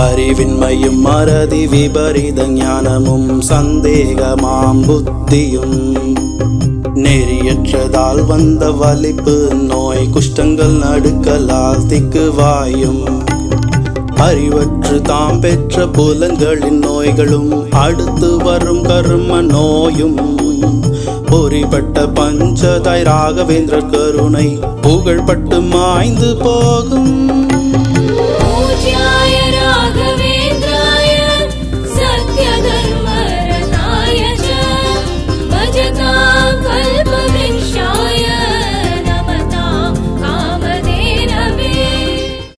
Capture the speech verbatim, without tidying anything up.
அறிவின்மையும் மறதி விபரீத ஞானமும் சந்தேகமாம் புத்தியும் நெறியற்றதால் வந்த வலிப்பு நோய் குஷ்டங்கள் நடுக்கலால் திக்குவாயும் அறிவற்று தாம் பெற்ற புலன்களின் நோய்களும் அடுத்து வரும் கர்ம நோயும் பொறிப்பட்ட பஞ்சதாய் ராகவேந்திர கருணை புகழ்பட்டு மாய்ந்து போகும்.